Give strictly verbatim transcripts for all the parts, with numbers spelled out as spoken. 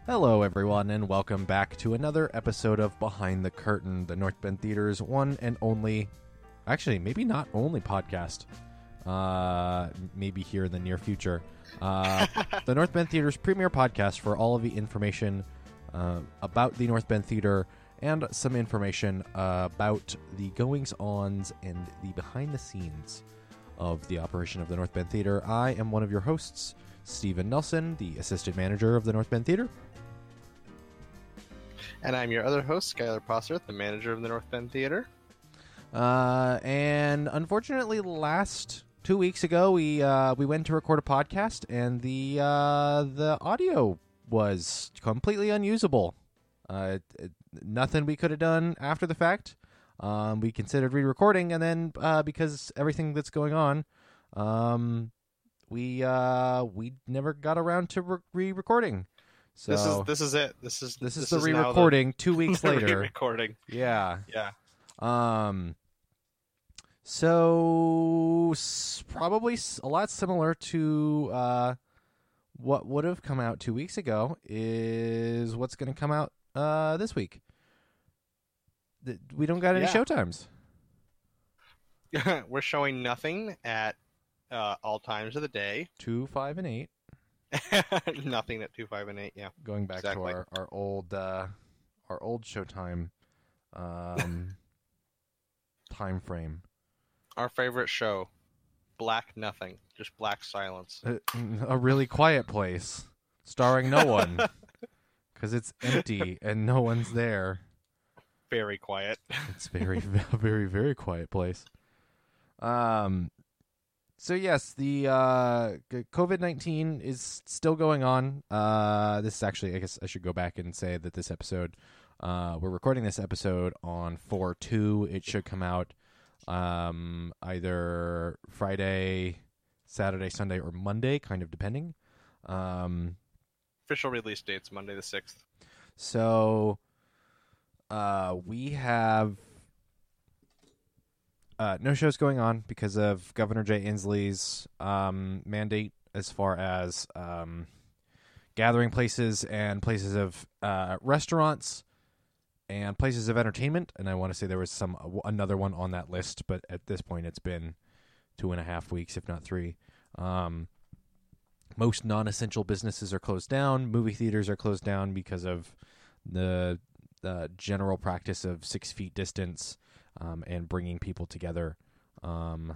Hello, everyone, and welcome back to another episode of Behind the Curtain, the North Bend Theater's one and only, actually, maybe not only podcast, uh, maybe here in the near future, uh, the North Bend Theater's premier podcast for all of the information uh, about the North Bend Theater and some information uh, about the goings-ons and the behind-the-scenes of the operation of the North Bend Theater. I am one of your hosts, Stephen Nelson, the assistant manager of the North Bend Theater. And I'm your other host, Skylar Posserth, the manager of the North Bend Theater. Uh, and unfortunately, last two weeks ago, we uh, we went to record a podcast, and the uh, the audio was completely unusable. Uh, it, nothing we could have done after the fact. Um, we considered re-recording, and then uh, because everything that's going on, um, we uh, we never got around to re- re-recording. So this is this is it. This is this is this the is now re-recording the, two weeks later. Re-recording. Yeah. Yeah. Um. So s- probably s- a lot similar to uh, what would have come out two weeks ago is what's going to come out uh this week. Th- We don't got any Yeah. showtimes. We're showing nothing at uh, all times of the day. Two, five, and eight. Nothing at two, five, and eight. Yeah. Going back Exactly. to our our old uh, our old showtime um time frame. Our favorite show, Black Nothing, just black silence. A, a really quiet place, starring no one, because it's empty and no one's there. Very quiet. It's very, very, very quiet place. Um. So yes, the uh, COVID nineteen is still going on. Uh, this is actually, I guess I should go back and say that this episode, uh, we're recording this episode on four two. It should come out um, either Friday, Saturday, Sunday, or Monday, kind of depending. Um, Official release date's Monday the sixth. so uh, we have uh, no shows going on because of Governor Jay Inslee's um, mandate as far as um, gathering places and places of uh, restaurants and places of entertainment. And I want to say there was some another one on that list, but at this point it's been two and a half weeks, if not three. Um, most non-essential businesses are closed down. Movie theaters are closed down because of the the general practice of six feet distance um, and bringing people together. Um,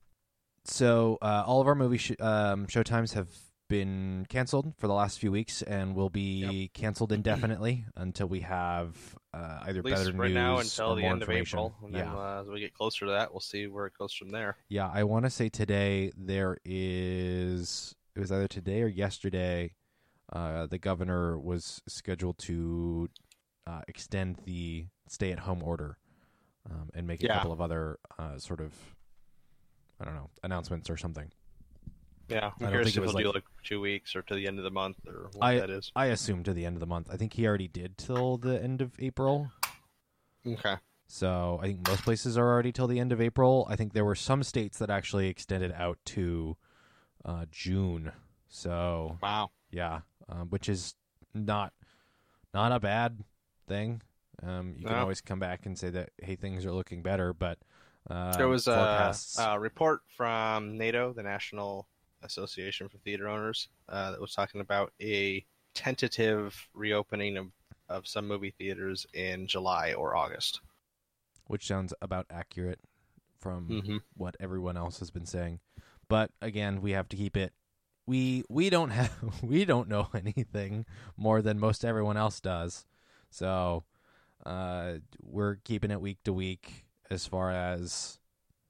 so uh, all of our movie sh- um, showtimes have been canceled for the last few weeks and will be Yep. canceled indefinitely until we have uh, either At least better right news now until or the more end of information. April. And yeah. then uh, as we get closer to that, we'll see where it goes from there. Yeah, I want to say today there is, it was either today or yesterday, uh, the governor was scheduled to uh, extend the stay-at-home order um, and make a Yeah. couple of other uh, sort of, I don't know, announcements or something. Yeah, I I'm don't curious think it if was he'll do like- like two weeks or to the end of the month or what I that is. I assume to the end of the month. I think he already did till the end of April. Okay. So I think most places are already till the end of April. I think there were some states that actually extended out to uh, June. So Wow. yeah, um, which is not not a bad thing. Um, you can No. always come back and say that, hey, things are looking better, but uh, There was a, forecasts. a report from NATO, the National Association for Theater Owners, uh, that was talking about a tentative reopening of, of some movie theaters in July or August. which sounds about accurate from Mm-hmm. what everyone else has been saying. But again, we have to keep it. We we don't have we don't know anything more than most everyone else does. So uh, we're keeping it week to week as far as.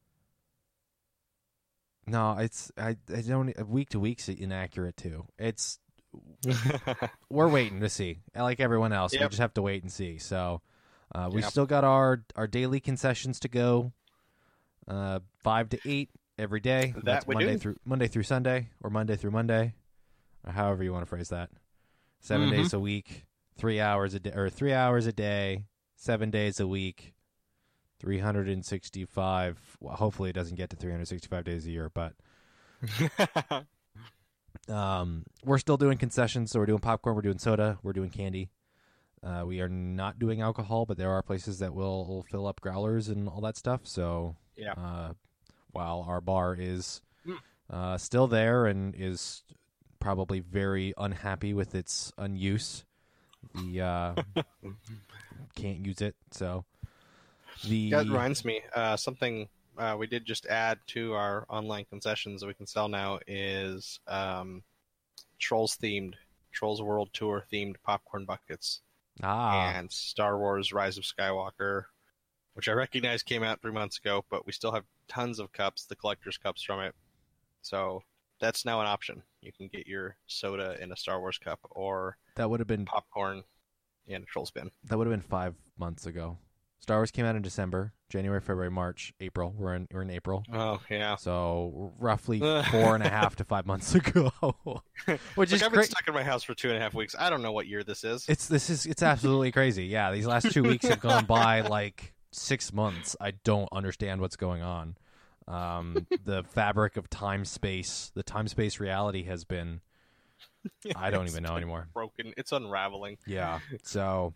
No, it's I I don't week to week's inaccurate too. It's we're waiting to see. Like everyone else, we Yep. just have to wait and see. So uh, we Yep. still got our our daily concessions to go. Uh, five to eight every day. That That's we Monday do. through Monday through Sunday, or Monday through Monday, or however you want to phrase that. 7 Mhm. days a week, three hours a day, or three hours a day, seven days a week, three hundred sixty-five. Well, hopefully, it doesn't get to three hundred sixty-five days a year, but Um, we're still doing concessions, so we're doing popcorn, we're doing soda, we're doing candy. Uh, we are not doing alcohol, but there are places that will, will fill up growlers and all that stuff. So Yeah. uh, while our bar is Mm. uh, still there and is probably very unhappy with its unuse, the uh, can't use it. So the That reminds me, uh, something uh, we did just add to our online concessions that we can sell now is um, Trolls themed, Trolls World Tour themed popcorn buckets. ah And Star Wars Rise of Skywalker, which I recognize came out three months ago, but we still have tons of cups, the collector's cups from it. So that's now an option. You can get your soda in a Star Wars cup or that would have been popcorn in a Trolls bin. that would have been five months ago. Star Wars came out in December, January, February, March, April. We're in we're in April. Oh, yeah. So roughly four and a half to five months ago, which is Like, I've been cra- stuck in my house for two and a half weeks. I don't know what year this is. it's this is it's absolutely crazy. Yeah, these last two weeks have gone by like six months. I don't understand what's going on. Um, the fabric of time space, the time space reality has been. I don't It's even know anymore. broken. It's unraveling. Yeah. So,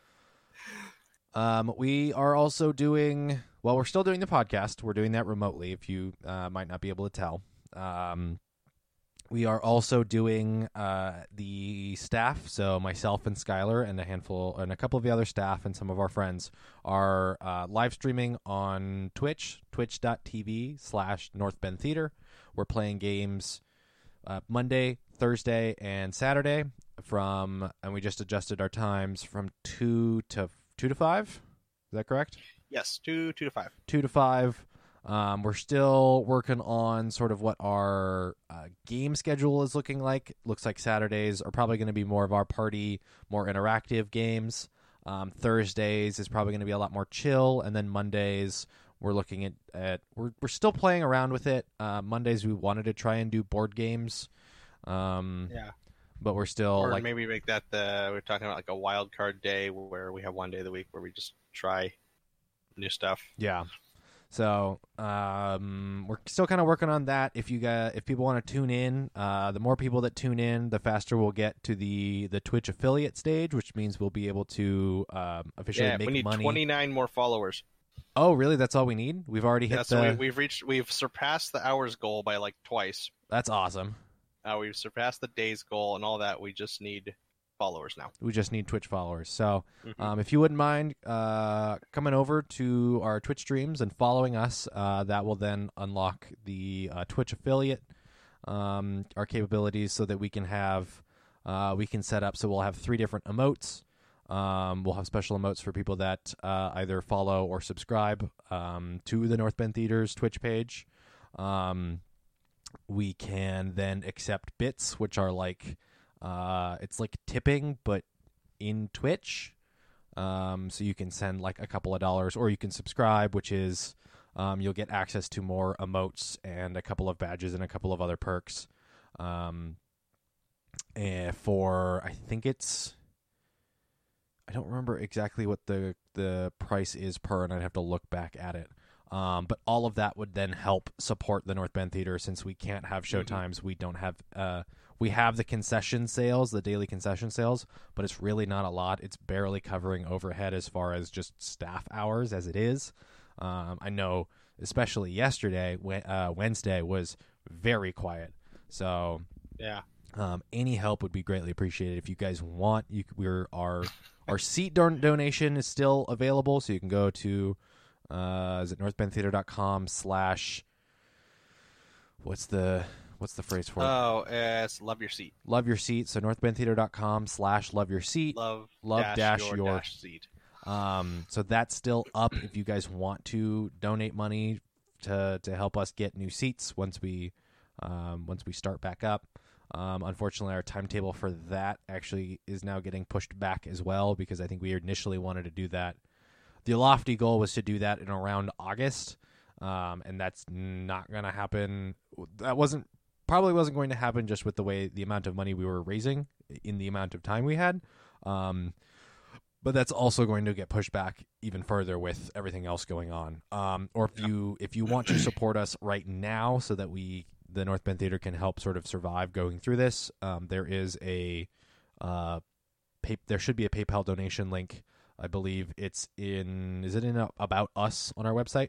um, we are also doing. Well, we're still doing the podcast. We're doing that remotely. If you uh, might not be able to tell, um, we are also doing uh, the staff. So myself and Skylar and a handful and a couple of the other staff and some of our friends are uh, live streaming on Twitch, twitch.tv slash North Bend Theater. We're playing games uh, Monday, Thursday, and Saturday from, and we just adjusted our times from two to two to five. Is that correct? Yes, two, two to five. Two to five. Um, we're still working on sort of what our uh, game schedule is looking like. Looks like Saturdays are probably going to be more of our party, more interactive games. Um, Thursdays is probably going to be a lot more chill, and then Mondays we're looking at, at we're we're still playing around with it. Uh, Mondays we wanted to try and do board games, um, Yeah. but we're still Or like maybe make that the we're talking about like a wild card day where we have one day of the week where we just try new stuff. yeah. So um, we're still kind of working on that. If you got, if people want to tune in, uh, the more people that tune in, the faster we'll get to the, the Twitch affiliate stage, which means we'll be able to um, officially Yeah, make we need money. twenty-nine more followers. Oh, really? That's all we need? We've already hit Yeah, so the. we, we've reached, we've surpassed the hours goal by like twice. That's awesome. Uh, we've surpassed the days goal and all that. We just need followers now. We just need Twitch followers. So Mhm. um, if you wouldn't mind uh, coming over to our Twitch streams and following us, uh, that will then unlock the uh, Twitch affiliate, um, our capabilities, so that we can have, uh, we can set up, so we'll have three different emotes. Um, we'll have special emotes for people that uh, either follow or subscribe um, to the North Bend Theater's Twitch page. Um, we can then accept bits, which are like, uh, it's like tipping, but in Twitch. Um, so you can send like a couple of dollars, or you can subscribe, which is um, you'll get access to more emotes and a couple of badges and a couple of other perks. Um, and for I think it's I don't remember exactly what the the price is per, and I'd have to look back at it. Um, but all of that would then help support the North Bend Theater, since we can't have show times. We don't have uh, we have the concession sales, the daily concession sales, but it's really not a lot. It's barely covering overhead as far as just staff hours as it is. Um, I know, especially yesterday, uh, Wednesday was very quiet. So Yeah. um, any help would be greatly appreciated. If you guys want, you we're our our seat don- donation is still available, so you can go to uh, is it northbendtheater.com slash what's the what's the phrase for it? Oh, it's love your seat. Love your seat. So northbendtheater.com slash love your seat. Love, Love dash, dash your, your- dash seat. Um, so that's still up if you guys want to donate money to to help us get new seats once we um, once we start back up. Um, unfortunately, our timetable for that actually is now getting pushed back as well, because I think we initially wanted to do that. The lofty goal was to do that in around August, um, and that's not going to happen. That wasn't probably wasn't going to happen just with the way the amount of money we were raising in the amount of time we had. Um, but that's also going to get pushed back even further with everything else going on. Um, or if you if you want to support us right now, so that we the North Bend Theater can help sort of survive going through this, um, there is a uh, pay, there should be a PayPal donation link. I believe it's in. Is it in a, About Us on our website?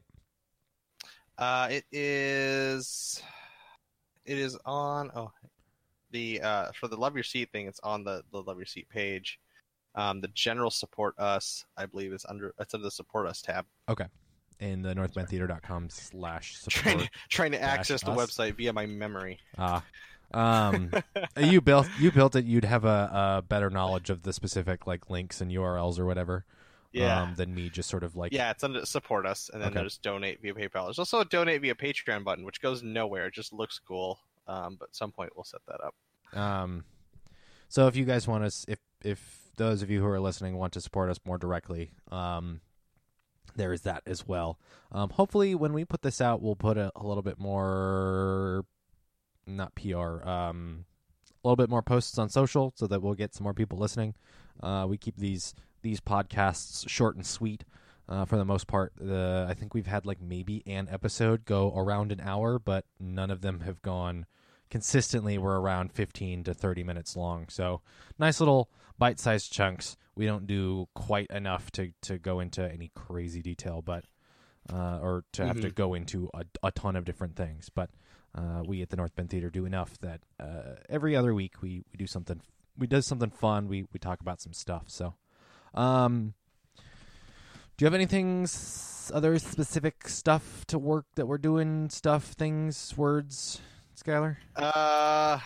Uh, it is. It is on. Oh, the uh, for the Love Your Seat thing. It's on the, the Love Your Seat page. Um, the general Support Us, I believe, is under. It's under the Support Us tab. Okay. In the north bend theater dot com slash support. Trying to, trying to access the us. website via my memory. Ah. Um, you built you built it. You'd have a, a better knowledge of the specific like links and U R Ls or whatever. Yeah. Um, than me, just sort of like. Yeah, it's under Support Us, and then Okay. there's Donate via PayPal. There's also a Donate via Patreon button, which goes nowhere. It just looks cool. Um, but at some point we'll set that up. Um, so if you guys want us, if if those of you who are listening want to support us more directly, um, there is that as well. Um, hopefully when we put this out, we'll put a, a little bit more, not P R, um, a little bit more posts on social so that we'll get some more people listening. Uh, we keep these these podcasts short and sweet. Uh, for the most part, the I think we've had like maybe an episode go around an hour, but none of them have gone consistently. We're around fifteen to thirty minutes long. So nice little bite-sized chunks. We don't do quite enough to, to go into any crazy detail, but uh, or to have Mhm. to go into a, a ton of different things. But uh, we at the North Bend Theater do enough that uh, every other week we, we do something. We do something fun. We we talk about some stuff. So, um, do you have anything s- other specific stuff to work that we're doing? Stuff, things, words, Skylar? Uh,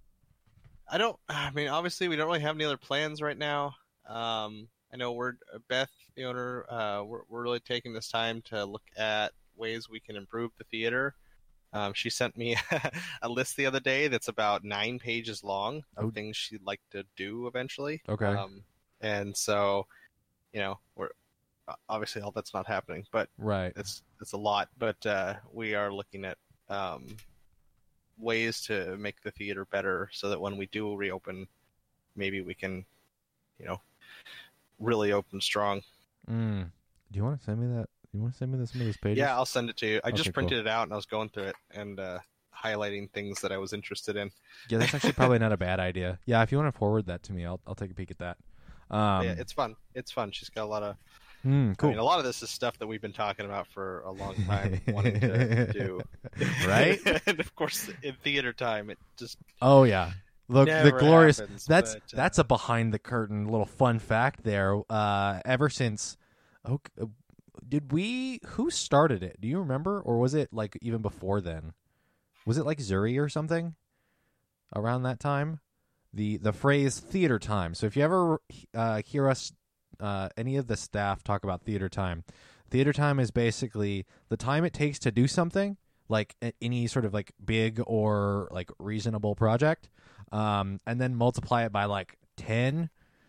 I don't. I mean, obviously, we don't really have any other plans right now. Um, I know we're Beth, the owner. Uh, we're we're really taking this time to look at ways we can improve the theater. Um, she sent me a list the other day that's about nine pages long of Oh. things she'd like to do eventually. Okay. Um, and so, you know, we're obviously all that's not happening, but Right. it's it's a lot. But uh, we are looking at um, ways to make the theater better so that when we do reopen, maybe we can, you know, really open strong. Mm. Do you want to send me that? You want to send me this, some of those pages? Yeah, I'll send it to you. I Okay, just printed cool. it out and I was going through it and uh, highlighting things that I was interested in. Yeah, that's actually probably not a bad idea. Yeah, if you want to forward that to me, I'll I'll take a peek at that. Um, yeah, it's fun. It's fun. She's got a lot of. mm, cool. I mean, a lot of this is stuff that we've been talking about for a long time, wanting to do. Right? And of course, in theater time, it just Oh yeah. Look, the never glorious. happens, That's but, uh, that's a behind the curtain little fun fact there. Uh, ever since, oh, uh, did we? Who started it? Do you remember, or was it like even before then? Was it like Zuri or something around that time? The the phrase theater time. So if you ever uh, hear us, uh, any of the staff talk about theater time, theater time is basically the time it takes to do something, like a- any sort of like big or like reasonable project, um, and then multiply it by like ten.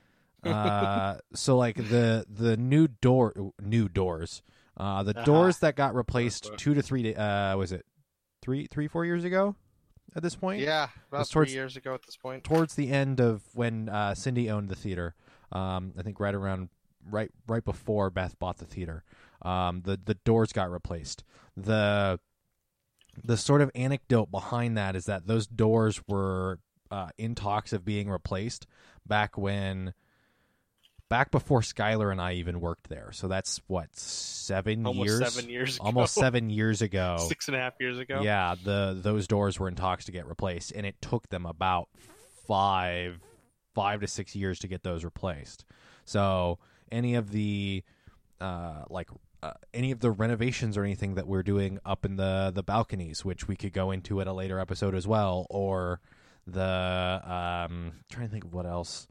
Uh, so like the the new door new doors, uh, the Uh-huh. doors that got replaced Quote, two to three da- uh was it three three four years ago at this point? yeah, about It's three towards- years ago at this point. Towards the end of when uh, Cindy owned the theater, um, I think right around right right before Beth bought the theater, um, the the doors got replaced. The the sort of anecdote behind that is that those doors were uh, in talks of being replaced back when back before Skylar and I even worked there. So that's what seven Almost years, seven years ago. almost seven years ago. Six and a half years ago. Yeah, the those doors were in talks to get replaced, and it took them about five five to six years to get those replaced. So any of the uh, like uh, any of the renovations or anything that we're doing up in the the balconies, which we could go into at a later episode as well, or the um, trying to think of what else.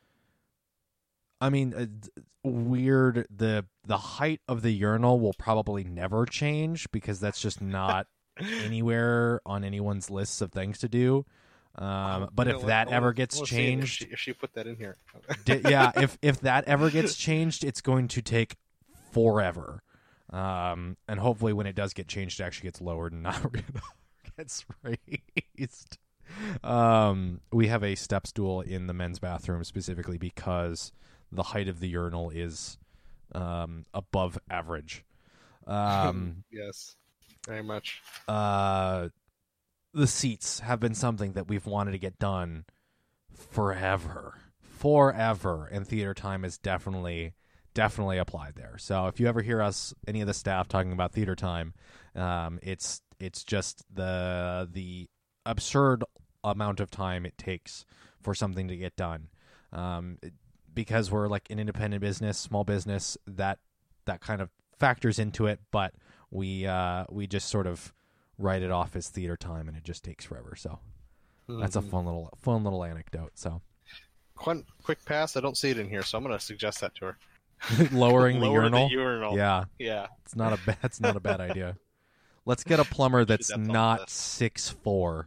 I mean, uh, d- weird. The the height of the urinal will probably never change because that's just not anywhere on anyone's lists of things to do. Um, but You know if what? that I ever wanna- gets I wanna see it if changed, she, if she put that in here. di- yeah, if if that ever gets changed, it's going to take forever. Um, and hopefully, when it does get changed, it actually gets lowered and not gets raised. Um, we have a step stool in the men's bathroom specifically because the height of the urinal is um, above average. Um, Yes, very much. uh, the seats have been something that we've wanted to get done forever, forever, and theater time is definitely, definitely applied there. So if you ever hear us, any of the staff talking about theater time, um, it's it's just the the absurd amount of time it takes for something to get done. Um, because we're like an independent business, small business, that that kind of factors into it, but we uh, we just sort of write it off as theater time, and it just takes forever. So mm-hmm. that's a fun little fun little anecdote. So Quick, quick pass. I don't see it in here, so I'm going to suggest that to her. Lowering the Lower urinal. The urinal. Yeah, yeah. It's not a bad. It's not a bad idea. Let's get a plumber that's, that's not six four.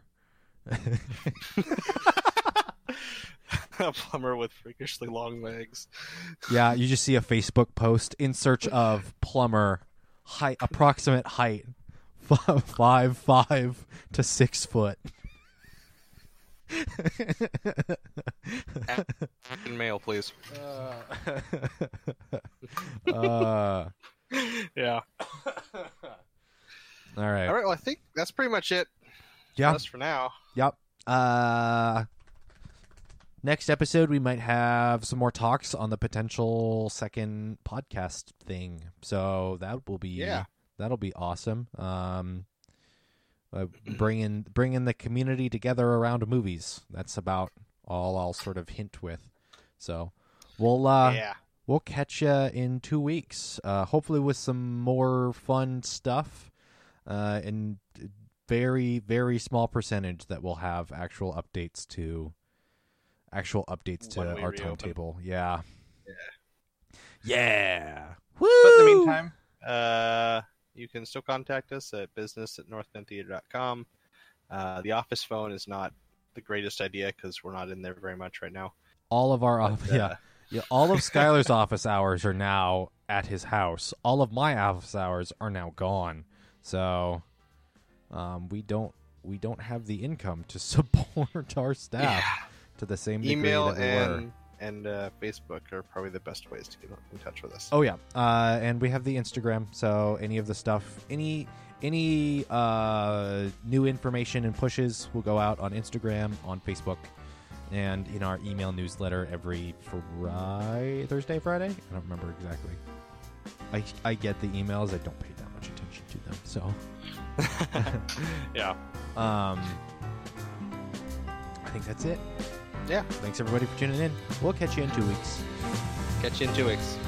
A plumber with freakishly long legs. Yeah, you just see a Facebook post in search of plumber height, approximate height, five five to six foot. In mail, please. Uh, uh, yeah. All right. All right. Well, I think that's pretty much it. Yeah. Just for now. Yep. Uh, next episode, we might have some more talks on the potential second podcast thing. So that will be yeah. That'll be awesome. Um, uh, bringing bringing the community together around movies. That's about all I'll sort of hint with. So we'll uh, yeah. we'll catch you in two weeks. Uh, hopefully with some more fun stuff. Uh, and very very small percentage that will have actual updates to actual updates to our reopen. timetable. Yeah. Yeah. Yeah. Woo! But in the meantime, uh, you can still contact us at business at north bend theater dot com. Uh, the office phone is not the greatest idea because we're not in there very much right now. All of our but, office, uh, yeah, yeah. All of Skylar's office hours are now at his house. All of my office hours are now gone. So, um, we don't we don't have the income to support our staff yeah. to the same degree Email that we and were. and uh, Facebook are probably the best ways to get in touch with us. Oh yeah, uh, and we have the Instagram. So any of the stuff, any any uh, new information and pushes will go out on Instagram, on Facebook, and in our email newsletter every Friday, Thursday, Friday. I don't remember exactly. I I get the emails. I don't pay that much attention to them. So yeah. Um, I think that's it. Yeah. Thanks everybody for tuning in. We'll catch you in two weeks. Catch you in two weeks.